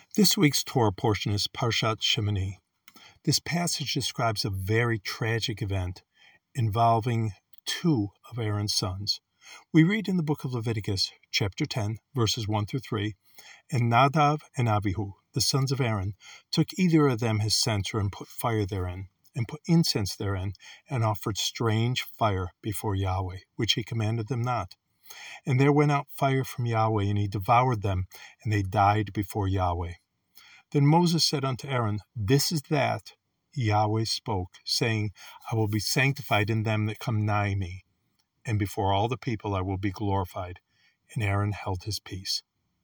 This week's Torah portion is Parshat Shemini. This passage describes a very tragic event involving two of Aaron's sons. We read in the book of Leviticus, chapter 10, verses 1 through 3, "And Nadav and Abihu, the sons of Aaron, took either of them his censer and put fire therein, and put incense therein, and offered strange fire before Yahweh, which he commanded them not. And there went out fire from Yahweh, and he devoured them, and they died before Yahweh. Then Moses said unto Aaron, This is that Yahweh spoke, saying, I will be sanctified in them that come nigh me, and before all the people I will be glorified. And Aaron held his peace."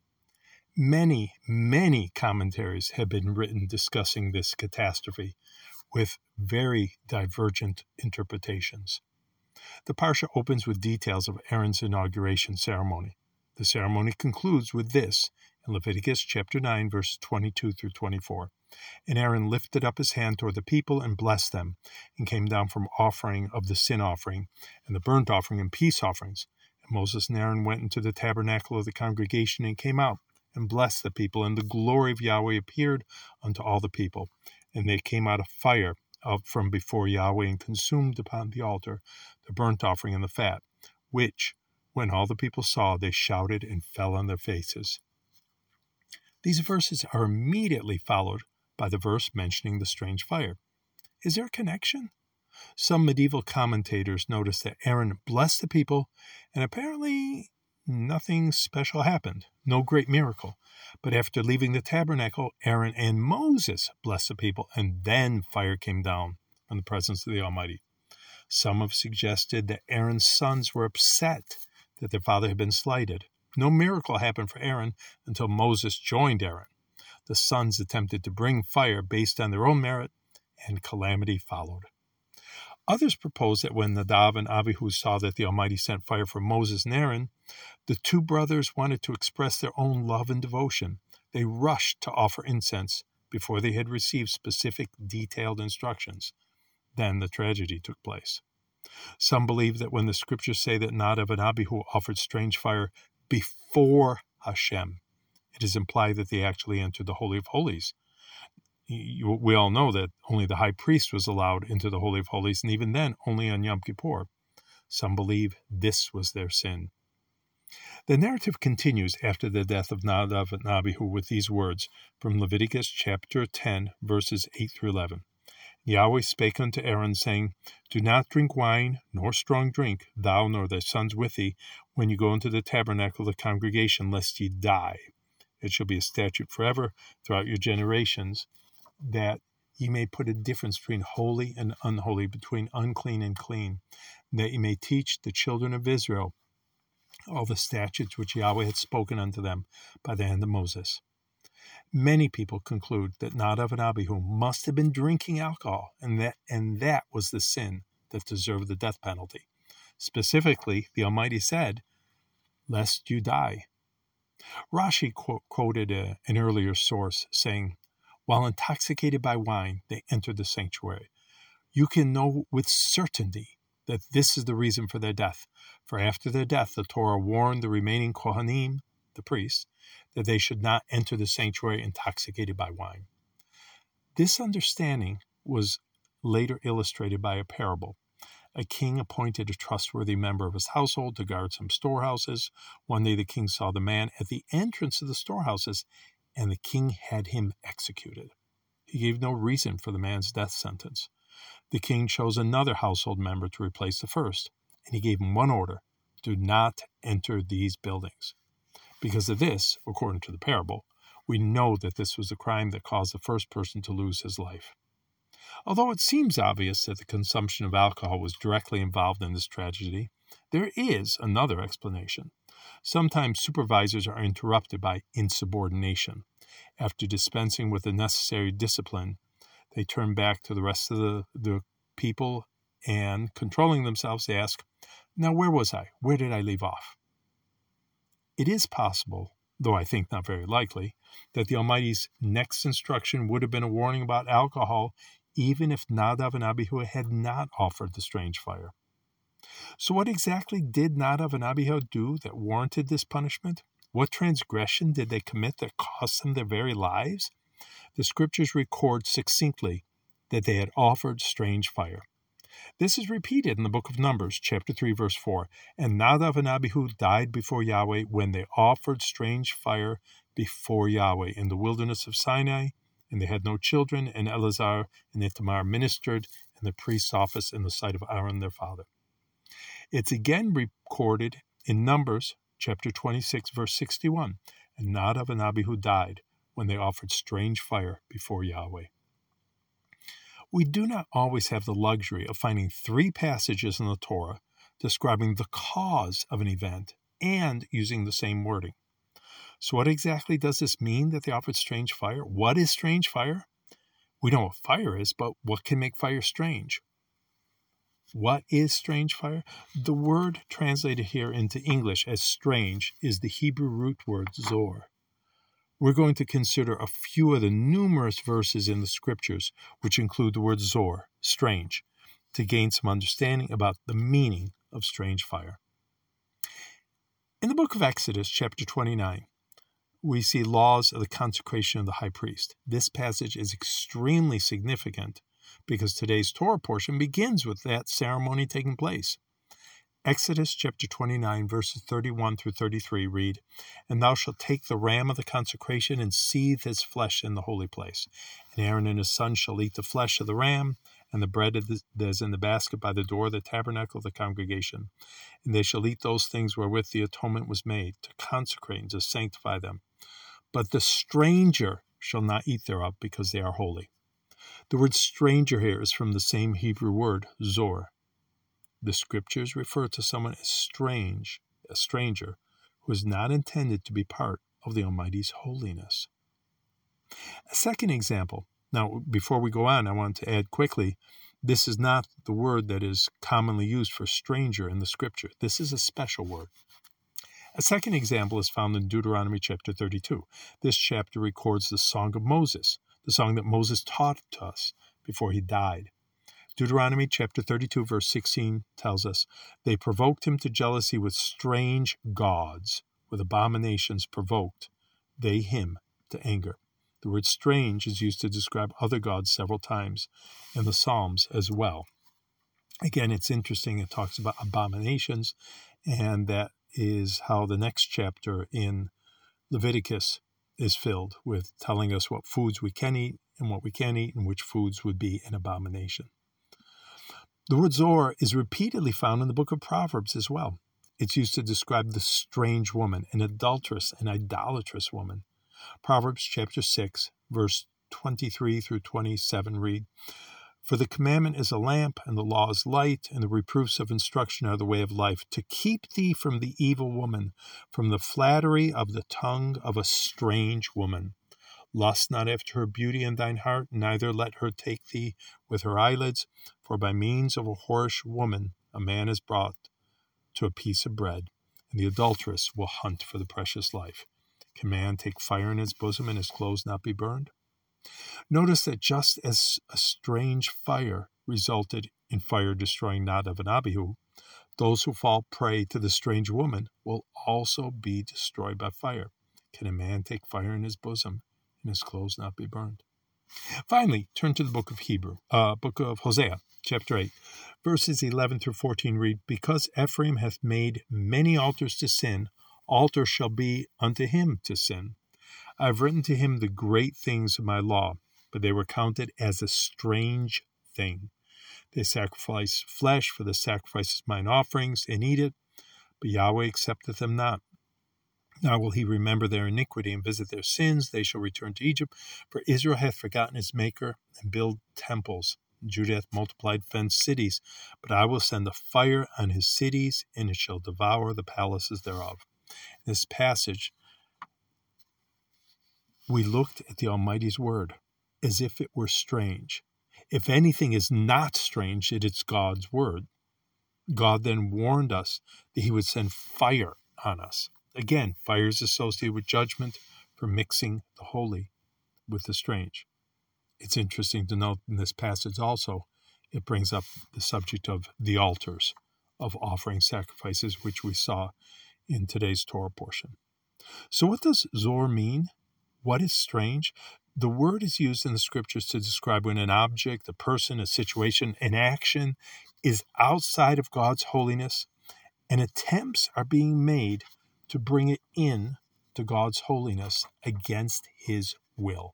Many, many commentaries have been written discussing this catastrophe, with very divergent interpretations. The Parsha opens with details of Aaron's inauguration ceremony. The ceremony concludes with this, in Leviticus chapter 9, verses 22 through 24. "And Aaron lifted up his hand toward the people and blessed them, and came down from offering of the sin offering, and the burnt offering and peace offerings. And Moses and Aaron went into the tabernacle of the congregation and came out, and blessed the people, and the glory of Yahweh appeared unto all the people. And they came out of fire out from before Yahweh, and consumed upon the altar the burnt offering and the fat, which, when all the people saw, they shouted and fell on their faces." These verses are immediately followed by the verse mentioning the strange fire. Is there a connection? Some medieval commentators notice that Aaron blessed the people, and apparently nothing special happened, no great miracle. But after leaving the tabernacle, Aaron and Moses blessed the people, and then fire came down from the presence of the Almighty. Some have suggested that Aaron's sons were upset that their father had been slighted. No miracle happened for Aaron until Moses joined Aaron. The sons attempted to bring fire based on their own merit, and calamity followed. Others propose that when Nadav and Abihu saw that the Almighty sent fire for Moses and Aaron, the two brothers wanted to express their own love and devotion. They rushed to offer incense before they had received specific, detailed instructions. Then the tragedy took place. Some believe that when the scriptures say that Nadav and Abihu offered strange fire before Hashem, it is implied that they actually entered the Holy of Holies. We all know that only the high priest was allowed into the Holy of Holies, and even then, only on Yom Kippur. Some believe this was their sin. The narrative continues after the death of Nadav and Abihu with these words from Leviticus chapter 10, verses 8 through 11. "Yahweh spake unto Aaron, saying, Do not drink wine, nor strong drink, thou nor thy sons with thee, when you go into the tabernacle of the congregation, lest ye die. It shall be a statute forever throughout your generations, that ye may put a difference between holy and unholy, between unclean and clean, that ye may teach the children of Israel all the statutes which Yahweh had spoken unto them by the hand of Moses." Many people conclude that Nadav and Abihu must have been drinking alcohol, and that was the sin that deserved the death penalty. Specifically, the Almighty said, "Lest you die." Rashi quoted an earlier source saying, "While intoxicated by wine, they entered the sanctuary. You can know with certainty that this is the reason for their death. For after their death, the Torah warned the remaining Kohanim, the priests, that they should not enter the sanctuary intoxicated by wine." This understanding was later illustrated by a parable. A king appointed a trustworthy member of his household to guard some storehouses. One day the king saw the man at the entrance of the storehouses, and the king had him executed. He gave no reason for the man's death sentence. The king chose another household member to replace the first, and he gave him one order: do not enter these buildings. Because of this, according to the parable, we know that this was the crime that caused the first person to lose his life. Although it seems obvious that the consumption of alcohol was directly involved in this tragedy, there is another explanation. Sometimes supervisors are interrupted by insubordination. After dispensing with the necessary discipline, they turn back to the rest of the people and, controlling themselves, they ask, "Now where was I? Where did I leave off?" It is possible, though I think not very likely, that the Almighty's next instruction would have been a warning about alcohol, even if Nadav and Abihu had not offered the strange fire. So what exactly did Nadav and Abihu do that warranted this punishment? What transgression did they commit that cost them their very lives? The scriptures record succinctly that they had offered strange fire. This is repeated in the book of Numbers, chapter 3, verse 4. And Nadav and Abihu died before Yahweh when they offered strange fire before Yahweh in the wilderness of Sinai, and they had no children, and Eleazar and Ithamar ministered in the priest's office in the sight of Aaron their father. It's again recorded in Numbers, chapter 26, verse 61. And Nadav and Abihu died when they offered strange fire before Yahweh. We do not always have the luxury of finding 3 passages in the Torah describing the cause of an event and using the same wording. So what exactly does this mean that they offered strange fire? What is strange fire? We know what fire is, but what can make fire strange? What is strange fire? The word translated here into English as strange is the Hebrew root word zor. We're going to consider a few of the numerous verses in the scriptures which include the word zor, strange, to gain some understanding about the meaning of strange fire. In the book of Exodus, chapter 29, we see laws of the consecration of the high priest. This passage is extremely significant because today's Torah portion begins with that ceremony taking place. Exodus chapter 29, verses 31 through 33 read, And thou shalt take the ram of the consecration and seethe his flesh in the holy place. And Aaron and his sons shall eat the flesh of the ram and the bread that is in the basket by the door of the tabernacle of the congregation. And they shall eat those things wherewith the atonement was made, to consecrate and to sanctify them. But the stranger shall not eat thereof, because they are holy. The word stranger here is from the same Hebrew word, zor. The scriptures refer to someone as strange, a stranger, who is not intended to be part of the Almighty's holiness. A second example. Now, before we go on, I want to add quickly, this is not the word that is commonly used for stranger in the scripture. This is a special word. A second example is found in Deuteronomy chapter 32. This chapter records the Song of Moses, the song that Moses taught to us before he died. Deuteronomy chapter 32, verse 16 tells us, They provoked him to jealousy with strange gods, with abominations provoked they him to anger. The word strange is used to describe other gods several times in the Psalms as well. Again, it's interesting, it talks about abominations, and that is how the next chapter in Leviticus is filled with telling us what foods we can eat and what we can't eat, and which foods would be an abomination. The word zor is repeatedly found in the book of Proverbs as well. It's used to describe the strange woman, an adulterous, an idolatrous woman. Proverbs chapter 6, verse 23 through 27 read, For the commandment is a lamp, and the law is light, and the reproofs of instruction are the way of life, to keep thee from the evil woman, from the flattery of the tongue of a strange woman. Lust not after her beauty in thine heart, neither let her take thee with her eyelids, for by means of a whorish woman a man is brought to a piece of bread, and the adulteress will hunt for the precious life. Can man take fire in his bosom and his clothes not be burned? Notice that just as a strange fire resulted in fire destroying Nadav and Abihu, those who fall prey to the strange woman will also be destroyed by fire. Can a man take fire in his bosom and his clothes not be burned? Finally, turn to the book of Hosea, chapter 8. Verses 11 through 14 read, Because Ephraim hath made many altars to sin, altars shall be unto him to sin. I have written to him the great things of my law, but they were counted as a strange thing. They sacrifice flesh for the sacrifices of mine offerings, and eat it, but Yahweh accepteth them not. Now will he remember their iniquity and visit their sins. They shall return to Egypt. For Israel hath forgotten his maker and build temples. Judah hath multiplied fenced cities. But I will send a fire on his cities, and it shall devour the palaces thereof. In this passage, we looked at the Almighty's word as if it were strange. If anything is not strange, it is God's word. God then warned us that he would send fire on us. Again, fire is associated with judgment for mixing the holy with the strange. It's interesting to note in this passage also, it brings up the subject of the altars of offering sacrifices, which we saw in today's Torah portion. So what does Zor mean? What is strange? The word is used in the scriptures to describe when an object, a person, a situation, an action is outside of God's holiness, and attempts are being made to bring it in to God's holiness against his will.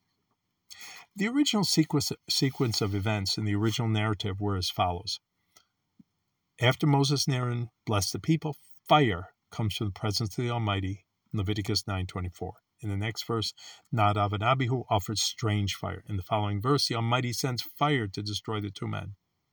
The original sequence of events in the original narrative were as follows. After Moses and Aaron blessed the people, fire comes from the presence of the Almighty, Leviticus 9:24. In the next verse, Nadav and Abihu offered strange fire. In the following verse, the Almighty sends fire to destroy the two men.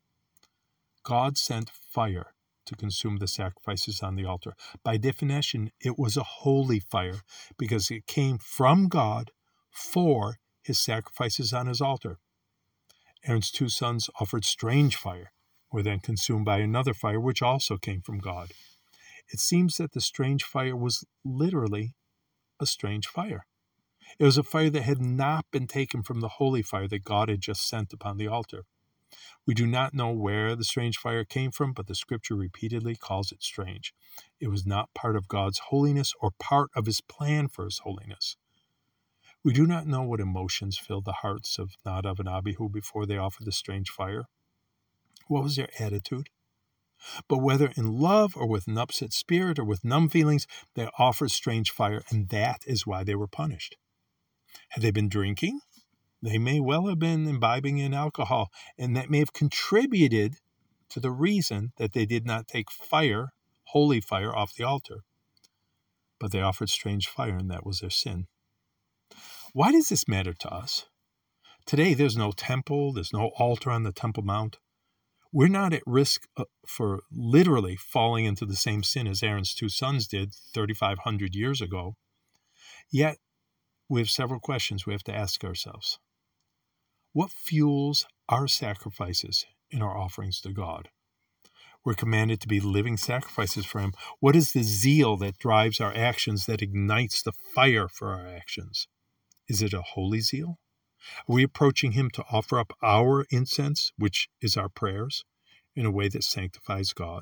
God sent fire to consume the sacrifices on the altar. By definition, it was a holy fire because it came from God for his sacrifices on his altar. Aaron's two sons offered strange fire, were then consumed by another fire which also came from God. It seems that the strange fire was literally a strange fire. It was a fire that had not been taken from the holy fire that God had just sent upon the altar. We do not know where the strange fire came from, but the scripture repeatedly calls it strange. It was not part of God's holiness or part of his plan for his holiness. We do not know what emotions filled the hearts of Nadav and Abihu before they offered the strange fire. What was their attitude? But whether in love or with an upset spirit or with numb feelings, they offered strange fire, and that is why they were punished. Had they been drinking? They may well have been imbibing in alcohol, and that may have contributed to the reason that they did not take fire, holy fire, off the altar. But they offered strange fire, and that was their sin. Why does this matter to us? Today, there's no temple, there's no altar on the Temple Mount. We're not at risk for literally falling into the same sin as Aaron's two sons did 3,500 years ago. Yet, we have several questions we have to ask ourselves. What fuels our sacrifices and our offerings to God? We're commanded to be living sacrifices for him. What is the zeal that drives our actions, that ignites the fire for our actions? Is it a holy zeal? Are we approaching him to offer up our incense, which is our prayers, in a way that sanctifies God?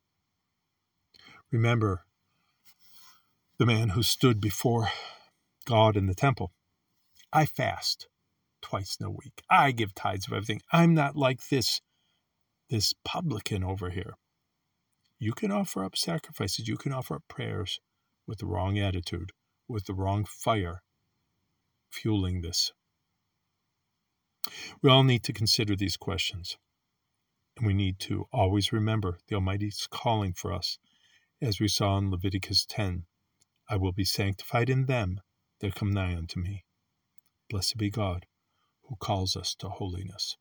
Remember the man who stood before God in the temple. I fast twice in a week. I give tithes of everything. I'm not like this publican over here. You can offer up sacrifices. You can offer up prayers with the wrong attitude, with the wrong fire fueling this. We all need to consider these questions. And we need to always remember the Almighty's calling for us. As we saw in Leviticus 10, I will be sanctified in them that come nigh unto me. Blessed be God who calls us to holiness.